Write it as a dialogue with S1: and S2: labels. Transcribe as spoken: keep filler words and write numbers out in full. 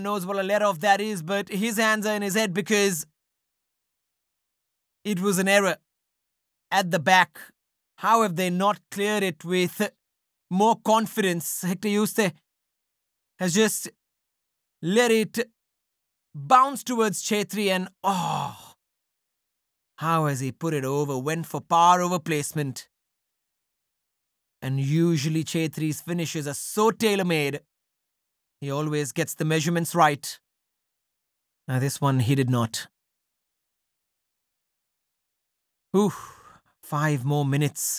S1: knows what a let off that is, but his hands are in his head because it was an error at the back. How have they not cleared it with more confidence? Hector Yuste has just let it bounce towards Chetri and oh, how has he put it over? Went for power over placement. And usually Chetri's finishes are so tailor-made. He always gets the measurements right. Now this one he did not. Ooh, five more minutes.